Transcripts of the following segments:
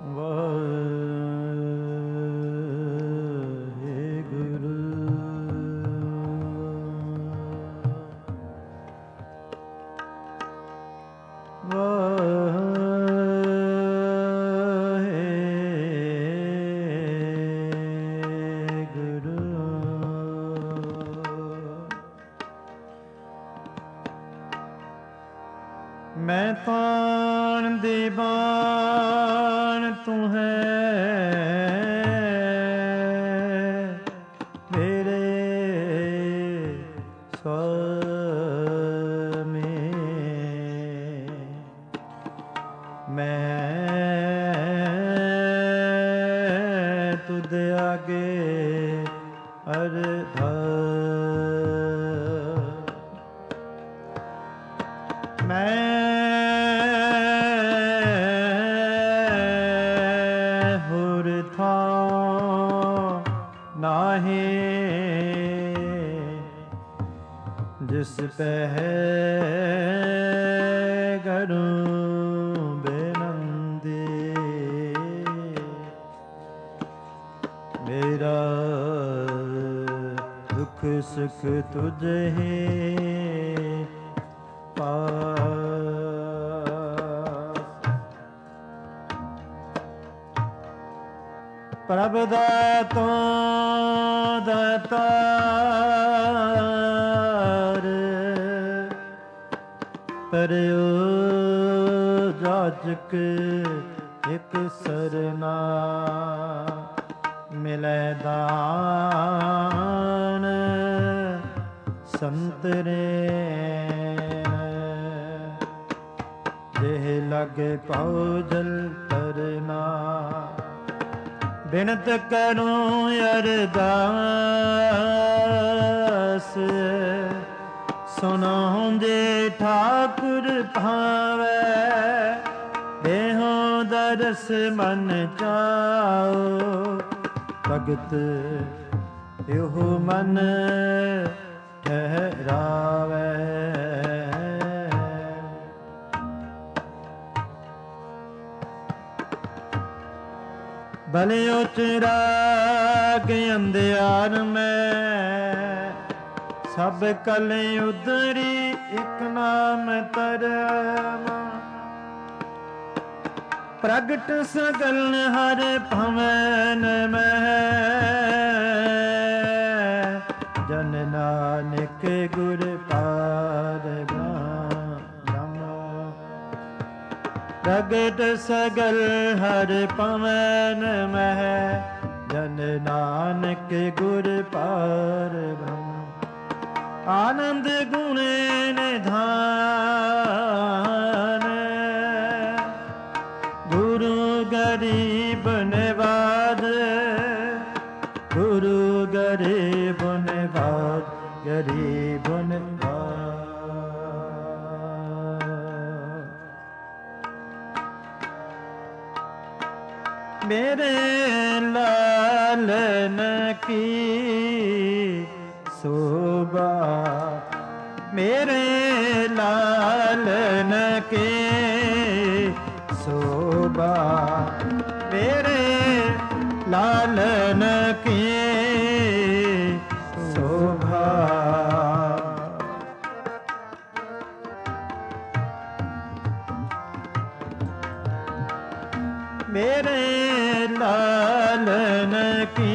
ਵਾਹਿਗੁਰੂ ਮੈਂ ਤਾਣ ਦੇ ਬਾਣ ਤੂੰ ਹੈ ਮੇਰੇ ਸੁਆਮੀ ਮੈਂ ਤੁਧ ਆਗੇ ਅਰਦਾਸ ਮੈਂ ਹੁਰ ਥਾਂ ਨਾਹੀਂ ਜਿਸ ਪਹਿ ਕਰੂੰ ਬੇਨੰਦੀ ਮੇਰਾ ਦੁੱਖ ਸੁਖ ਤੁਝੇ ਪ੍ਰਭ ਦਾਤੋ ਦਾਤਾਰ ਪਰਿਓ ਜਾਜਕ ਇਕ ਸਰਨਾ ਮਿਲੈ ਦਾਨ ਸੰਤਰੇ ਦੇਹ ਲਾਗੇ ਪਾਉ ਜਲ ਤਰਨਾ ਬਿਨਤ ਕਰੂੰ ਅਰਦਾਸ ਸੁਣੋ ਜੇ ਠਾਕੁਰ ਭਾਵੈ ਦੇਹੋ ਦਰਸ ਮਨ ਚਾਓ ਭਗਤ ਇਹੋ ਮਨ ਠਹਿਰਾਵੈ ਭਲੇ ਉਚਰਾਗ ਅੰਧਿਆਰ ਮੈਂ ਸਭ ਕਲ ਉਦਰੀ ਇਕ ਨਾਮ ਧਰਮ ਪ੍ਰਗਟ ਸਗਲ ਹਰ ਭਵਨ ਮਹਿ ਜਨ ਨਾਨਕ ਗੁਰ ਪਾਰ ਬ੍ਰਹਮ ਪ੍ਰਗਟ ਸਗਲ ਹਰ ਭਵਨ ਮਹਿ ਜਨ ਨਾਨਕ ਗੁਰ ਪਾਰ ਬ੍ਰਹਮ ਆਨੰਦ ਗੁਣ ਨਿਧਾਨ ਗੁਰੂ ਗਰੀਬ ਨਿਵਾਦ ਗੁਰੂ ਗਰੀਬ ਨਿਵਾਦ ਗਰੀਬ ਨਿਵਾਦ ਮੇਰੇ ਲਾਲਨ ਕੀ शोभा मेरे लालन के शोभा मेरे लालन की शोभा मेरे लालन की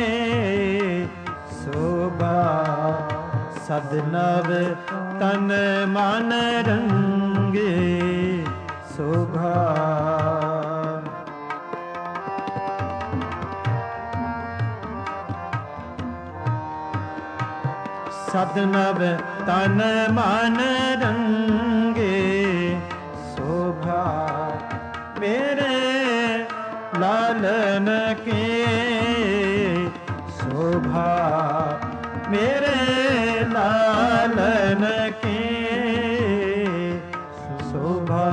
सदनव तन मन रंगे शोभा सदनव तन मन रंगे शोभा मेरे लालन के शोभा मेरे लालन की शोभा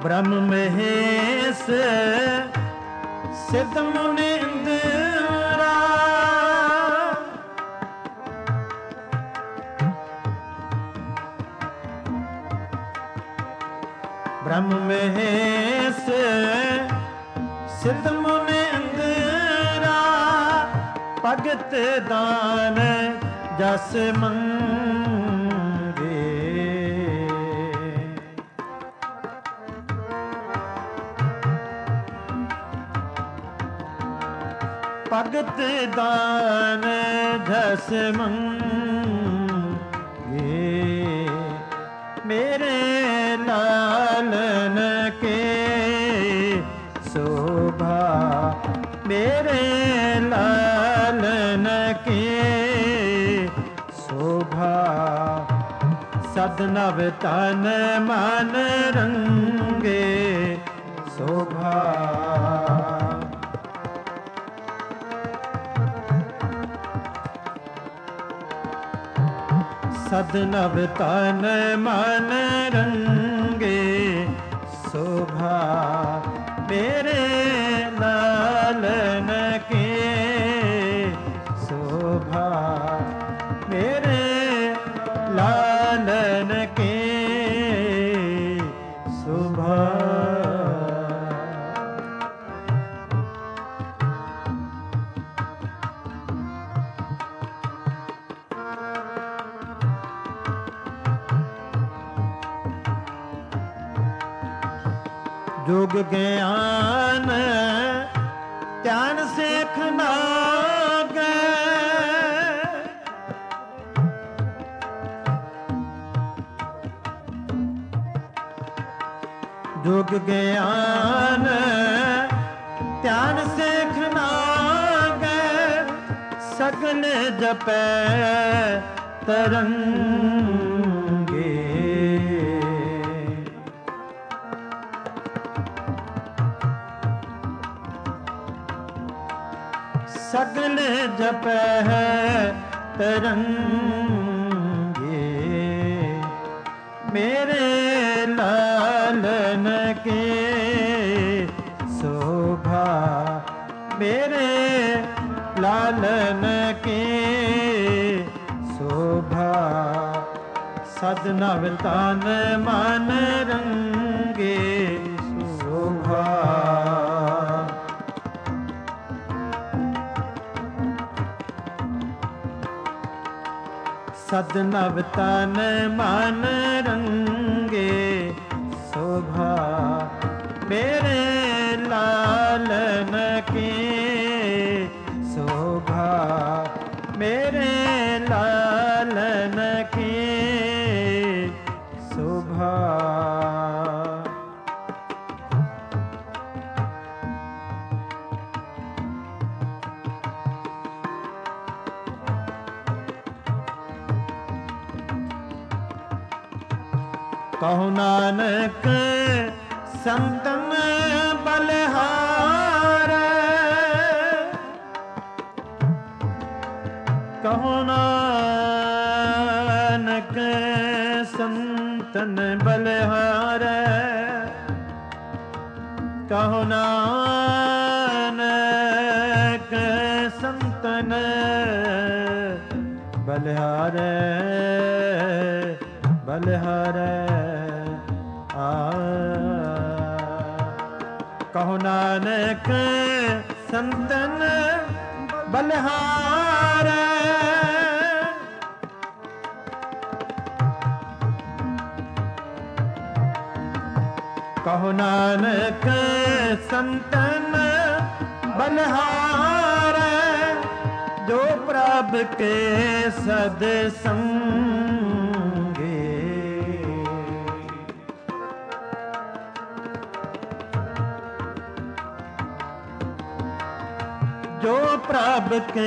ब्रह्म महेश सिद्ध मुनि इंद्रा ब्रह्म महेश सिद्ध मुनि इंद्रा भगत दान जस मंगे भगत दान जस मंगे मेरे लालन के शोभा मेरे लालन के शोभा सदनव तन मन रंगे शोभा सदनव तन मन रंगे शोभा मेरे लालन के शोभा मेरे लालन के शोभा जोग ज्ञान ध्यान सेख नागे जोग ज्ञान ध्यान सेख नागे सगल जपै तरंगे सगल जपै तरंगे मेरे लालन के शोभा मेरे लालन के शोभा सदनव तन मन रंगे शोभा सदनव तन मन रंगे शोभा मेरे लालन के शोभा मेरे लालन के शोभा कहो नानक संतन बलिहार कहो नानक संतन बलिहार कहो नानक संतन बलिहार बलिहार कहो नानक संतन बलिहार कहो नानक संतन बलिहार जो प्रभ के सदसंगे जो प्रभ के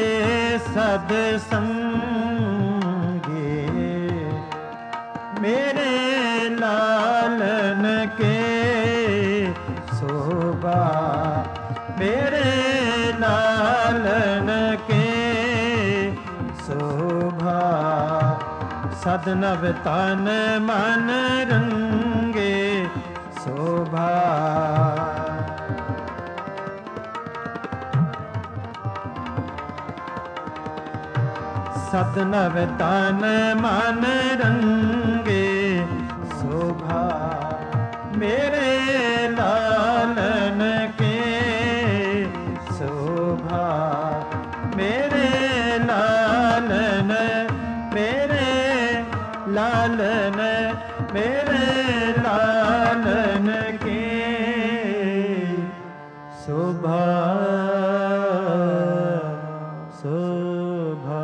सदसंगे मेरे लालन के शोभा मेरे लालन के शोभा सदनव तन मन रंगे शोभा शोभा। सतनव तन मन रंगे शोभा, मेरे लालन के शोभा, मेरे लालन, मेरे लालन, मेरे लालन के शोभा शोभा।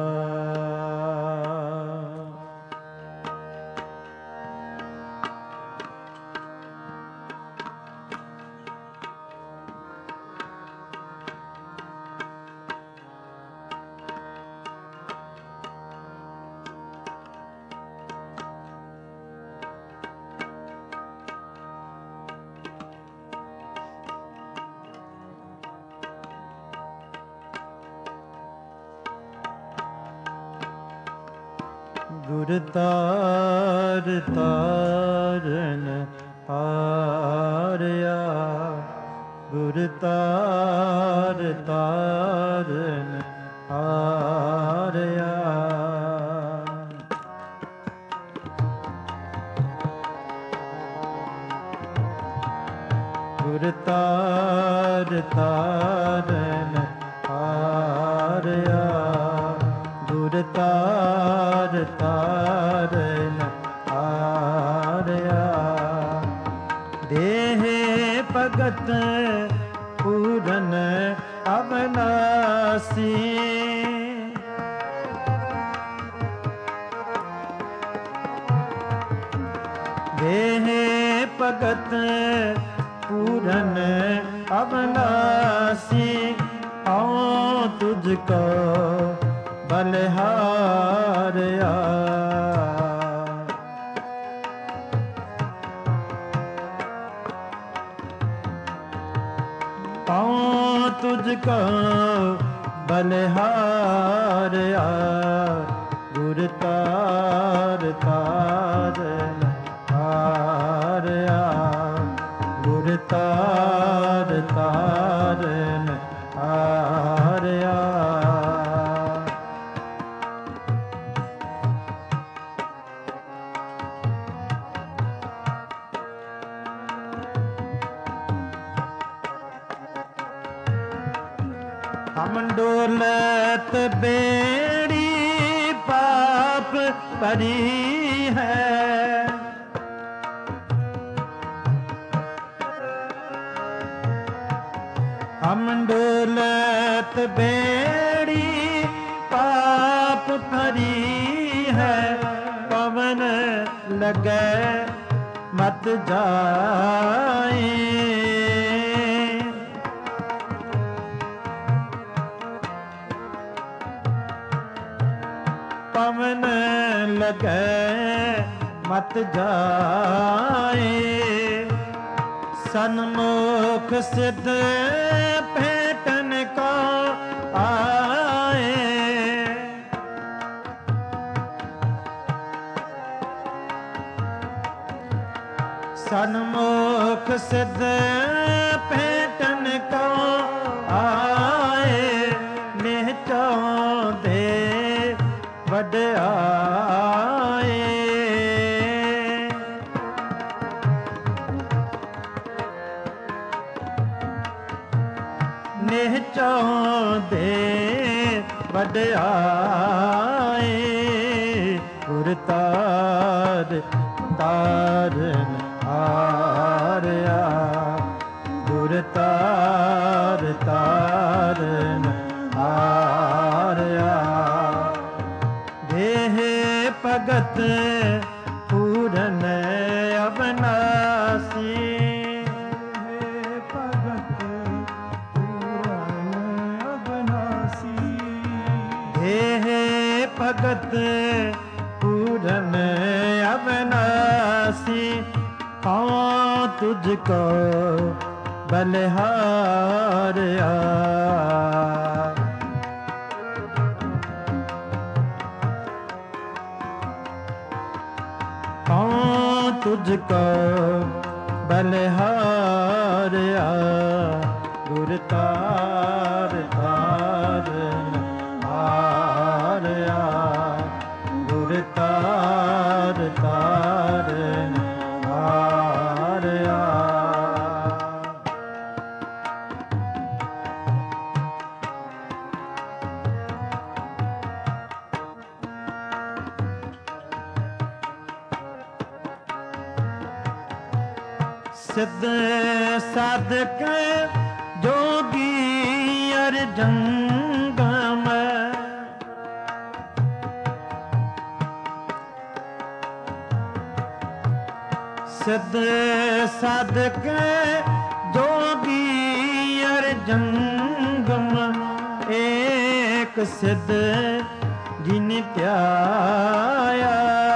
गुर तार तारन हारया, गुर तार तारन हारया। गुर तार तारन हारया, गुर तार तारन हारया। देह भगत पूरन अविनाशी, देह भगत पूरन अविनाशी। आओ तुझको बलिहारया, पाऊं तुझको बलिहारया। गुर तार तारन हारया, गुर तार तारन हारया। हम डोलत बेड़ी पाप भरी है, हम डोलत बेड़ी पाप भरी है। पवन लगे मत जाए, पवन लगे मत जाए। सन्मुख सिद्ध भेटन को आए, सन्मुख सिद्ध भेटन को आए। निहचों दे वड्याए, निहचों दे वड्याए। गुर तार तारन हारया, गुर तार तारन हारया। देह भगत पूरन अविनाशी, भगत पूरन अविनाशी। देह भगत पूरन अविनाशी। पाऊं तुझको बलिहारया, पाऊं तुझको ਬਲਿਹਾਰਿਆ ਗੁਰ ਤਾਰ ਤਾਰਨ ਹਾਰਿਆ ਗੁਰ ਤਾਰ ਤਾਰਨ ਹਾਰਿਆ। ਸਿੱਧ ਸਾਧਕ ਜੋਗੀ ਅਰ ਜੰਗਮ ਸਿੱਧ ਸਾਧਕ ਜੋਗੀ ਅਰ ਜੰਗਮ ਏਕ ਸਿੱਧ ਜਿਨ ਧਿਆਇਆ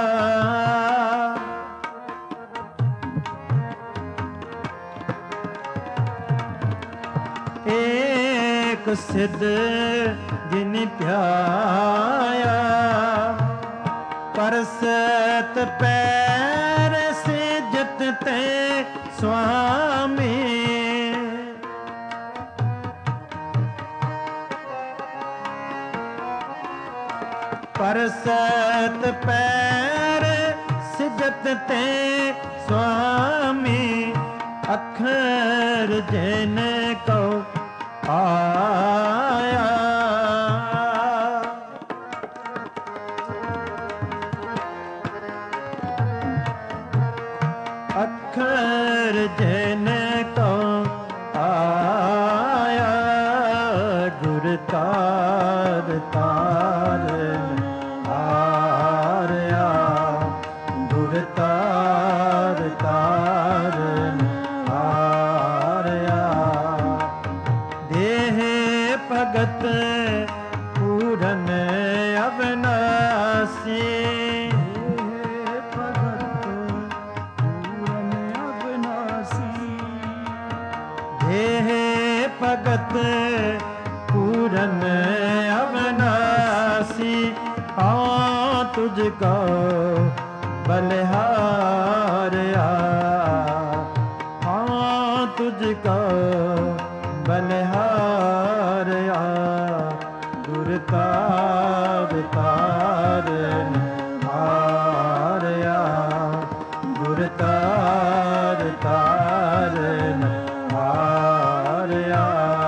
ਏਕ ਸਿੱਧ ਜਿਨ ਧਿਆਇਆ ਪਰਸਤ ਪੈਰ ਸਿਜਤ ਤੇ ਸੁਆਮੀ ਪਰਸਤ ਪੈਰ ਸਿਜਤ ਤੇ ਸੁਆਮੀ ਅਖਰ ਜਿਨ ਕਉ ਆਇਆ ਅਖਰ ਜਿਨ ਕਉ ਆਇਆ ਗੁਰ ਤਾਰ ਤਾਰਨ ਹਾਰਿਆ ਗੁਰ ਤਾਰ ਤਾਰਨ ਹਾਰਿਆ। ਦੇਹ ਭਗਤ ਪੂਰਨ ਅਬਨਾਸੀ ਦੇਹ ਭਗਤ ਪੂਰਨ ਅਬਨਾਸੀ ਹਾਂ ਤੁਝ ਕੋ ਬਲਿਹਾਰਿਆ ਹਾਂ ਤੁਝ ਕੋ ਬਲਿਹਾਰਿਆ ਗੁਰ ਤਾਰ ਤਾਰਨ ਹਾਰਿਆ ਗੁਰ ਤਾਰ ਤਾਰਨ ਹਾਰਿਆ।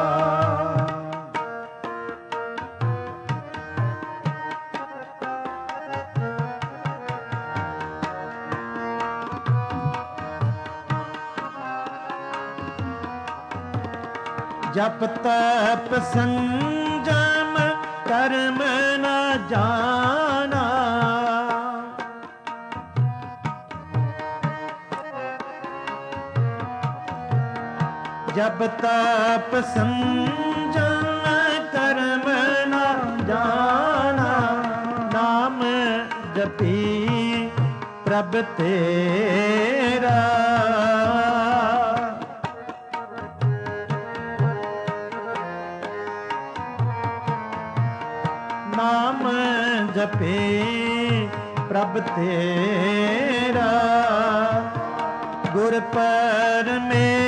ਜਪ ਤਪ ਸੰਜਮ ਕਰਮ ਨ ਜਾਣਾ ਜਪ ਤਪ ਸੰਜਮ ਕਰਮ ਨ ਜਾਣਾ ਨਾਮ ਜਪੀ ਪ੍ਰਭ ਤੇਰਾ ਨਾਮ ਜਪੇ ਪ੍ਰਭ ਤੇਰਾ ਗੁਰ ਪਰਮੇਸ਼ਰ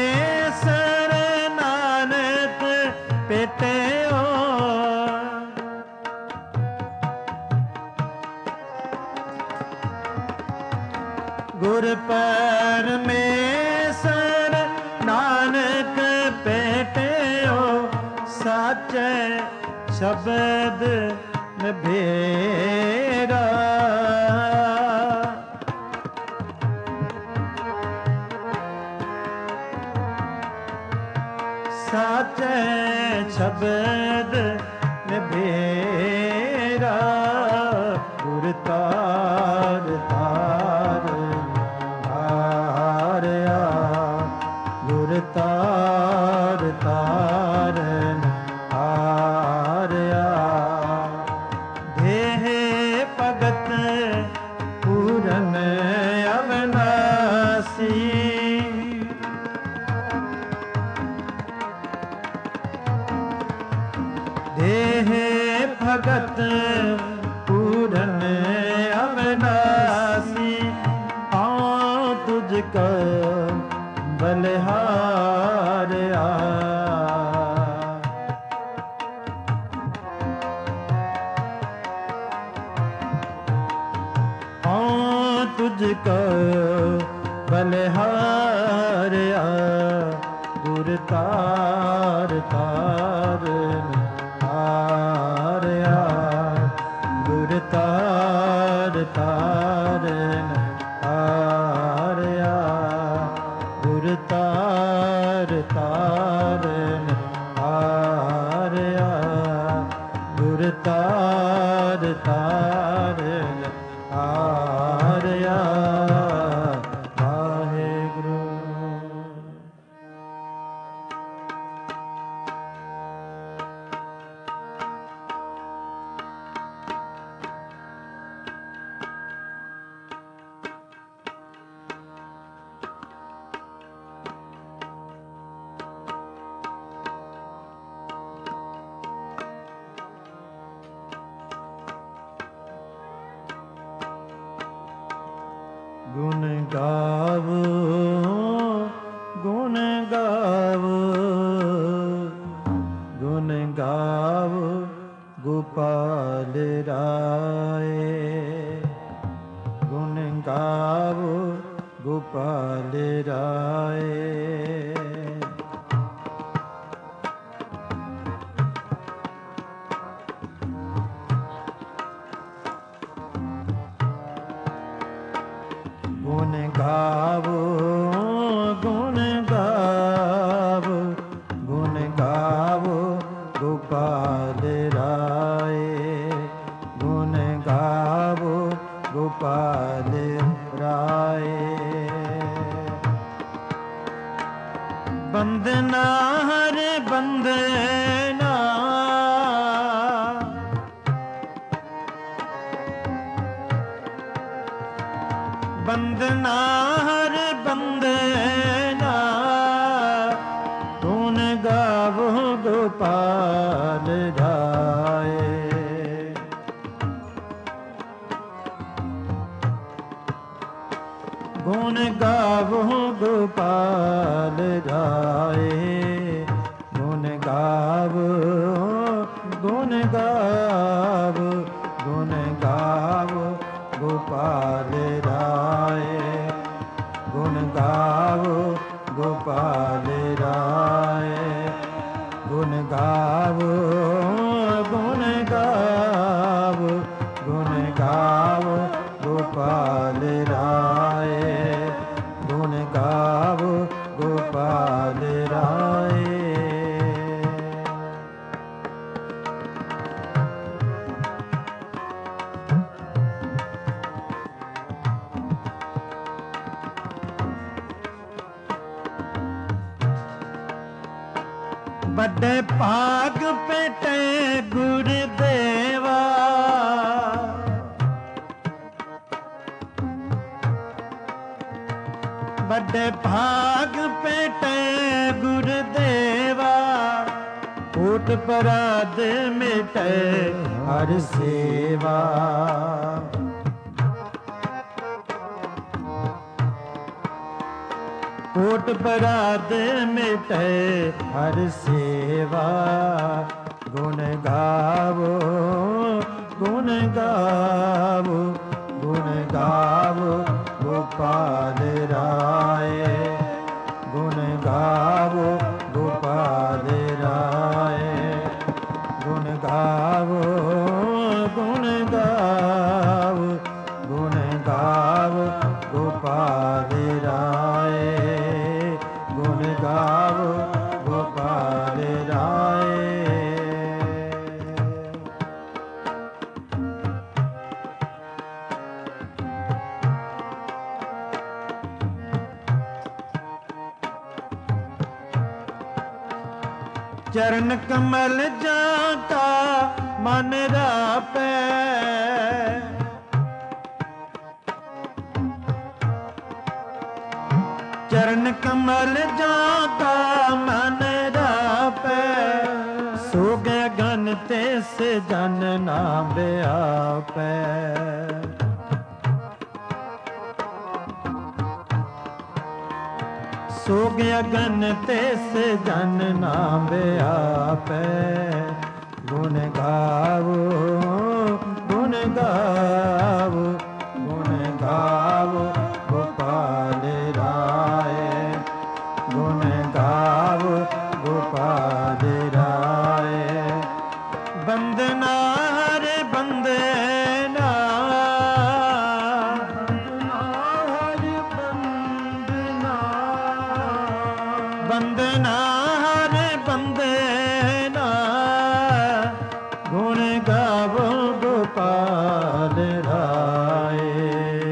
ਨਾਨਕ ਭੇਟਿਓ ਗੁਰ ਪਰਮੇਸ਼ਰ ਨਾਨਕ ਭੇਟਿਓ ਸਾਚੇ ਸ਼ਬਦ ਨਿਭੇਰਾ ਸਾਚੇ ਸ਼ਬਦ ਨਿਭੇਰਾ ਗੁਰ ਤਾਰ ਤਾਰਨ ਹਾਰਿਆ ਗੁਰ ਤਾਰ ਤਾਰਨ ਹਾਰਿਆ। ਦੇਹ ਭਗਤ ਪੂਰਨ ਅਬਨਾਸੀ ਦੇਹ ਭਗਤ ਪੂਰਨ ਅਬਨਾਸੀ ਆਉ ਤੁਝ ਕੋ को बलिहारिया गुर तार तारन हारिया गुर तार तारन हारिया गुर तार तारन हारिया गुर तार तारन हारिया वाहेगुरु। गुण गावो गुण गावो गुण गावो गोपाल राय गुण गावो गोपाल राय। गुण गावो गुण गावो गुण गावो गोपाल राय गुण गावो गोपाल राय। बंदना हर बंदना बंदना हर बंदना गुण गावो गोपाल राय गुण गावो गोपाल राय गुण गावो गुण गावो गुण गावो गोपाल राय गुण गावो गोपाल राय गुण गावो गुण गावो गुण गावो गोपाल राय गुण गावो गोपाल राय। बड़े भाग पेटे गुरुदेवा बड़े भाग पेटे गुरुदेवा कोट पराध मिटे हर सेवा कोट पराध मिटे हर सेवा गुण गावो गुण गावो गुण गावो गोपाल राय गुण गावो गोपाल राय गुण गावो गुण गावो गुण गावो गोपाल राय गुण गावो गोपाल राय। चरण कमल जाता मन रापै चरण कमल जाता मन रापै सो गए गन तिस जन नाम आपै सो गया गन तिस जन नाम आपै गुण गावो गुण गावो गुण गावो ਗੋਪਾਲ ਰਾਏ। ਬੰਦਨਾ ਹਰਿ ਬੰਦਨਾ, ਬੰਦਨਾ ਹਰਿ ਬੰਦਨਾ, ਗੁਣ ਗਾਵੋ ਗੋਪਾਲ ਰਾਏ।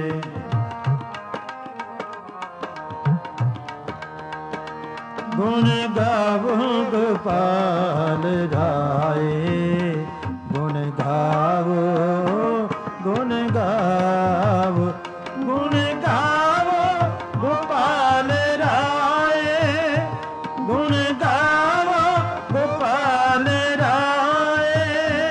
ਗੁਣ ਗਾਵੋ ਗੋਪਾਲ ਰਾਏ। ਗੁਣ ਗਾਵੋ, ਗੁਣ ਗਾਵੋ, ਗੁਣ ਗਾਵੋ ਗੋਪਾਲ ਰਾਏ। ਗੁਣ ਗਾਵੋ ਗੋਪਾਲ ਰਾਏ।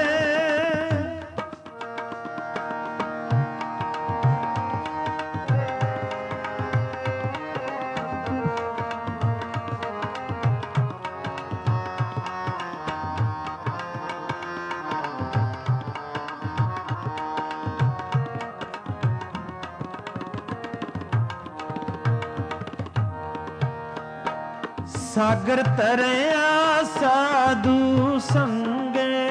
ਸਾਗਰ ਤਰਿਆ ਸਾਧੂ ਸੰਗੇ,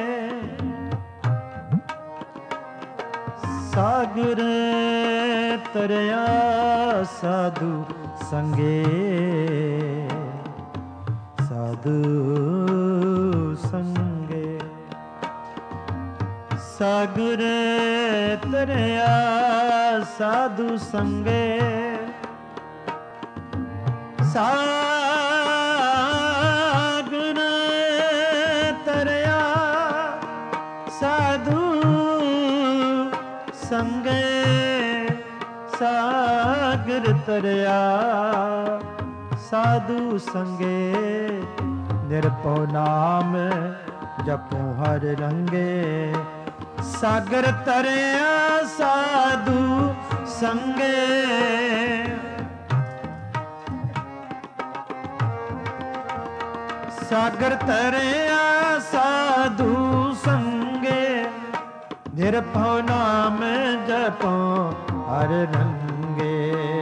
ਸਾਗਰ ਤਰਿਆ ਸਾਧੂ ਸੰਗੇ, ਸਾਧੂ ਸੰਗੇ। ਸਾਗਰ ਤਰਿਆ ਸਾਧੂ ਸੰਗੇ, ਸਾਗਰ ਤਰਿਆ ਸਾਧੂ ਸੰਗੇ, ਸਾਗਰ ਤਰਿਆ ਸਾਧੂ ਸੰਗੇ। ਨਿਰਭਉ ਨਾਮ ਜਪੋ ਹਰ ਰੰਗੇ, ਸਾਗਰ ਤਰਿਆ ਸਾਧੂ ਸੰਗੇ। ਸਾਗਰ ਤਰਿਆ ਸਾਧੂ ਸੰਗੇ, ਨਿਰਭਉ ਨਾਮ ਜਪੋ ਹਰ ਰੰਗੇ।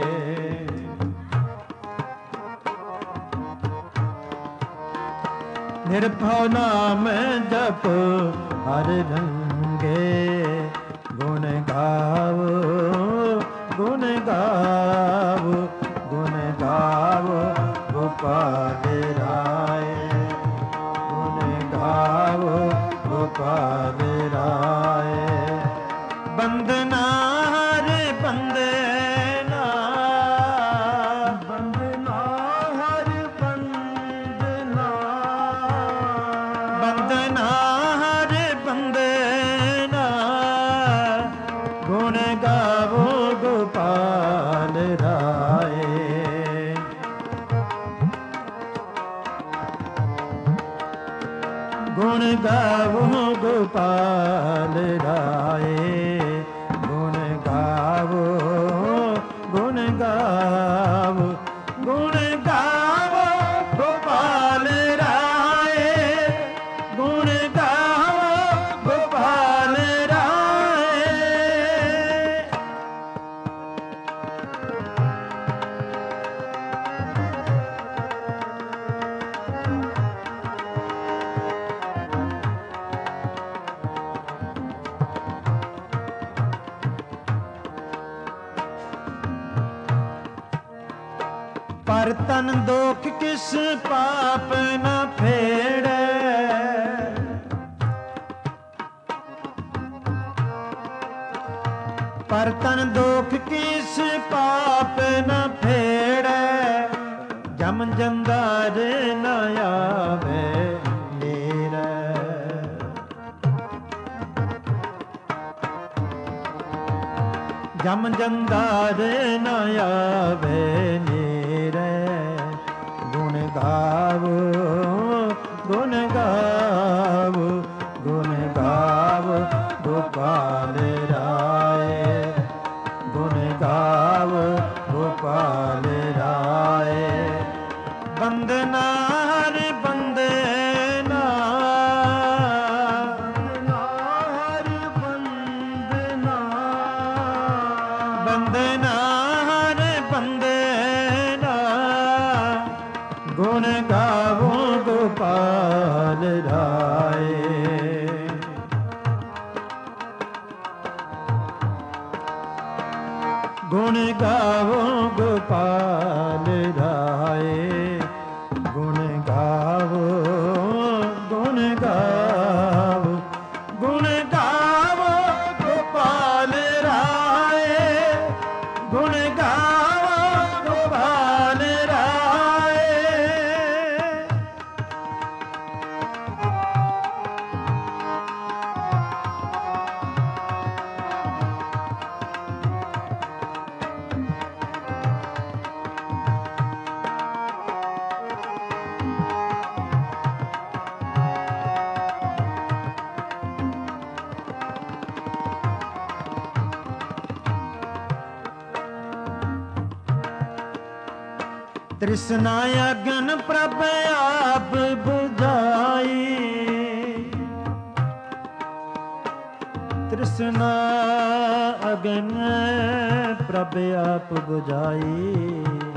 ਨਿਰਭਉ ਨਾਮ ਜਪੋ ਹਰ ਰੰਗੇ। ਗੁਣ ਗਾਵੋ, ਗੁਣ ਗਾਵੋ, ਗੁਣ ਗਾਵੋ ਗੋਪਾਲ ਰਾਏ। ਗੁਣ ਗਾਵੋ ਗੋਪਾਲ ਰਾਏ। ਬੰਦਨਾ ਹਰਿ ਬੰਦਨਾ, ਬੰਦਨਾ ਹਰਿ ਬੰਦਨਾ, ਬੰਦਨਾ ਹਰਿ ਬੰਦਨਾ, ਗੁਣ ਗਾਵੋ ਗੋਪਾਲ ਰਾਏ। ਗੁਣ ਗਾਵੋ ਗੋਪਾਲ ਰਾਏ। ਗੁਣ ਗਾਵੋ, ਗੁਣ ਗਾਵੋ, ਗੁਣ ਗਾਵੋ ਗੋਪਾਲ ਰਾਏ। ਗੁਣ ਗਾਵੋ ਗੋਪਾਲ ਰਾਏ। ਪਰ ਤਨ ਦੋਖ ਕਿਸ ਪਾਪ ਨ ਫੇੜੈ, ਪਰ ਤਨ ਦੋਖ ਕਿਸ ਪਾਪ ਨ ਫੇੜੈ। ਜਮ ਜੰਦਾਰ ਨ ਆਵੇ ਨੇੜੈ, ਜਮ ਜੰਦਾਰ ਨ ਆਵੇ ਨੇੜੈ। ਗੁਣ ਗਾਵੋ, ਗੁਣ ਗਾਵੋ, ਗੁਣ ਗਾਵੋ ਗੋਪਾਲ ਰਾਏ। ਗੁਣ ਗਾਵੋ ਗੋਪਾਲ ਰਾਏ। ਬੰਦਨਾ ਹਰਿ ਬੰਦਨਾ, ਬੰਦਨਾ ਹਰਿ ਬੰਦਨਾ, ਗੁਣ ਗਾ गोपाल राए। गुण गावो गोपाल राए, गुण गावो, गुण गावो, गुण गावो गोपाल राए, गुण गावो गोपाल राए। तृष्णा अगन प्रभ आप बुझाई, तृष्णा अगन प्रभ आप बुझाई,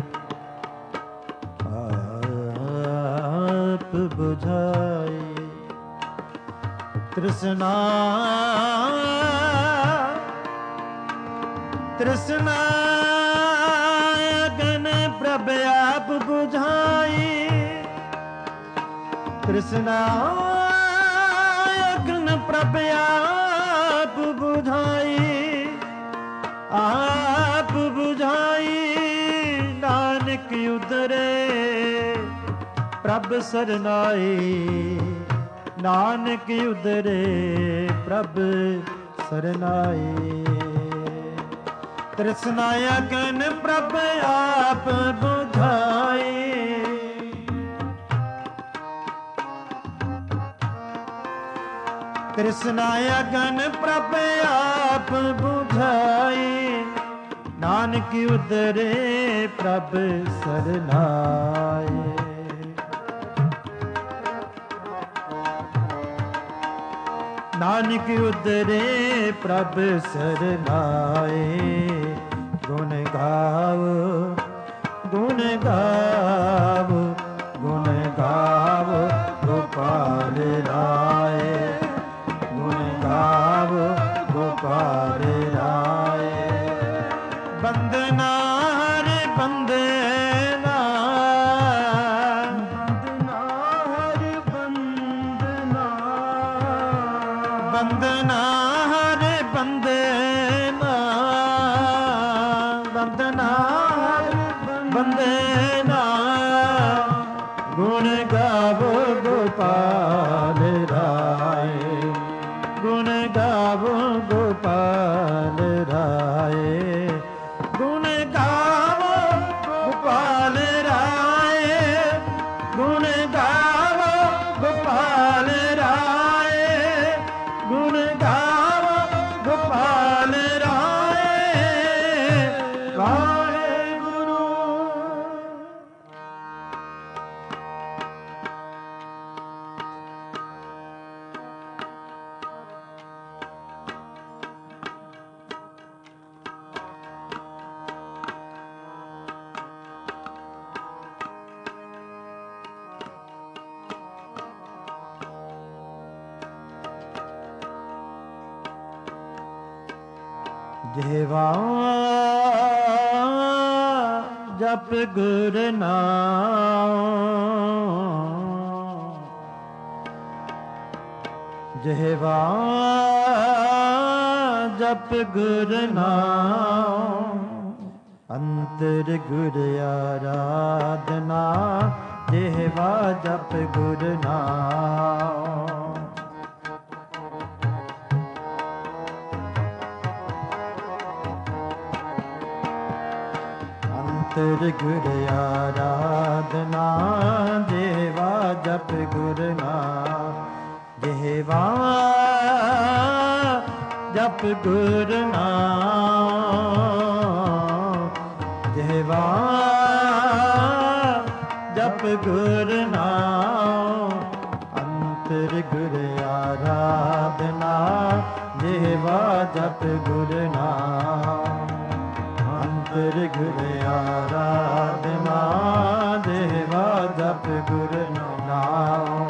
आप बुझाई। तृष्णा तृष्णा अगन प्रभ आप बुझाई, तृष्णा अगन प्रभ आप बुझाई, आप बुझाई। नानक उदरे प्रभ सरनाई, नानक उदरे प्रभ सरनाई। तृष्णा अगन प्रभ आप बुझाई, तृष्णा अगन प्रभ आप बुझाई। नानक उदरे प्रभ सरनाए, नानक उदरे प्रभ सरनाए। गुण गावो, गुण गावो, गुण गावो गोपाल राए, गुण गावो गोपाल राए। बंदना हरे बंदना, बंदना हरे बंदना, बंदना हरे बंदना, बंदना हरे बंदना। गुण गावो गोपाल राए, गुण गावो गोपाल राए, गुण गावो गोपाल राए, गुण गावो गोपाल राए, गुण गावो गोपाल राए। वाहेगुरु। ਜਿਹਵਾ ਜਪ ਗੁਰ ਨਾਮ, ਜਿਹਵਾ ਜਪ ਗੁਰ ਨਾਮ। ਅੰਤਰ ਗੁਰ ਆਰਾਧਨਾ, ਜਿਹਵਾ ਜਪ ਗੁਰ ਨਾਮ। ਅੰਤਰ ਗੁਰ ਆਰਾਧਨਾ, ਜਿਹਵਾ ਜਪ ਗੁਰ ਨਾਮ। ਜਿਹਵਾ ਜਪ ਗੁਰ ਨਾਮ, ਜਿਹਵਾ ਜਪ ਗੁਰ ਨਾਮ। ਅੰਤਰ ਗੁਰ ਆਰਾਧਨਾ, ਜਿਹਵਾ ਜਪ ਗੁਰ ਨਾਮ। ਅੰਤਰ ਗੁਰ ਆਰਾਧਨਾ, ਜਿਹਵਾ ਜਪ ਗੁਰ ਨਾਮ।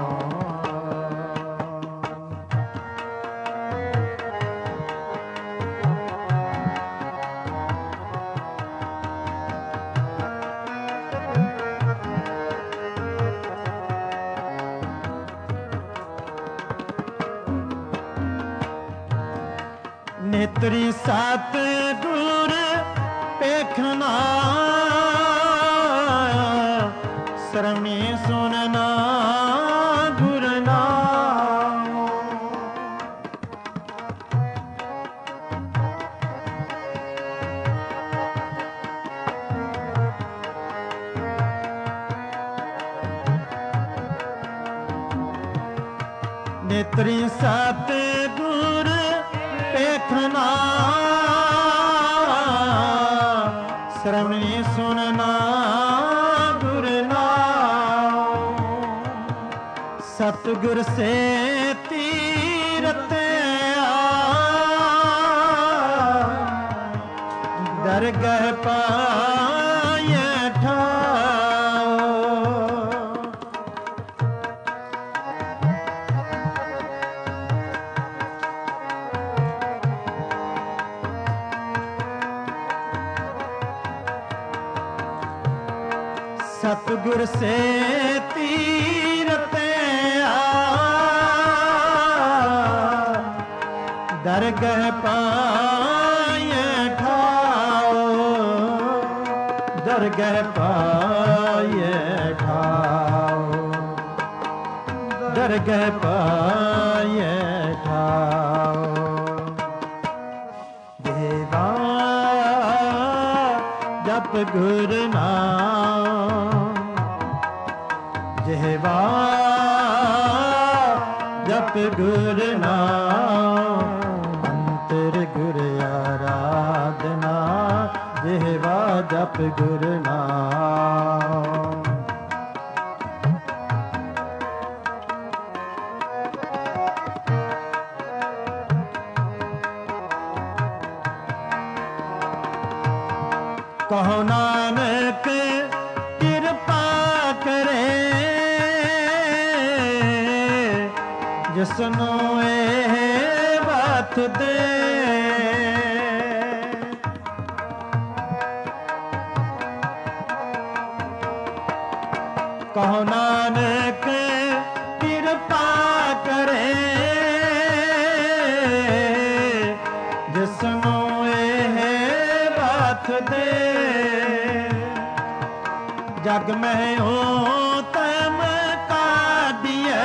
नेत्री सतगुर पेखना श्रवणी सुनना गुर नाम। नेत्री सतगुर पेखना श्रवणी सुनना गुर नाम। सतगुर से तीरथ दरगह पाए ठाओ। सतगुर से तीरथ दरगह पाए ठाओ। दरगह पाए ठाओ। दरगह पाए ठाओ। देवा जप गुर नाम। जेवा जप गुर नाम। अंतर गुर आराधना जेवा जप गुर नाम। कहो नानक कृपा करे जिसनो ए बात दे। कहो नानक कृपा करे जिसनो ए बात दे। जग में हो तम कादिए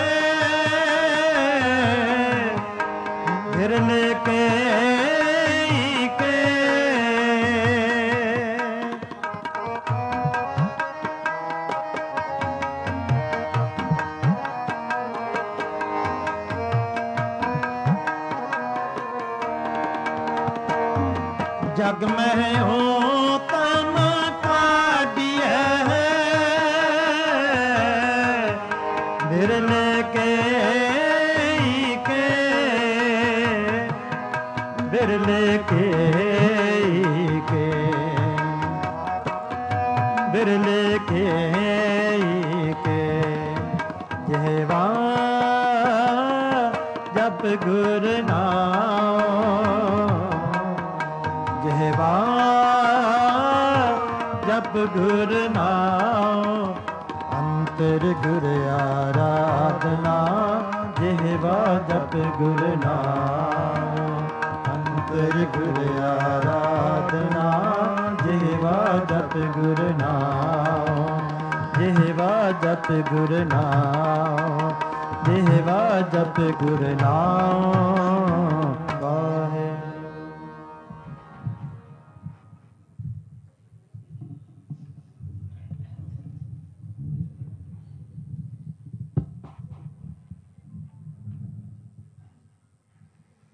फिर लेके जग में हो तम काटिए बिरले के बिरले के बिरले के जेवा जप गुर नाम। जेवा जप गुर नाम। अंतर गुर आराधना जेवा जप गुर नाम। अंतर गुर आराधना जेवा जप गुर नाम। जेवा जप गुर नाम। जेवा जप गुर नाम।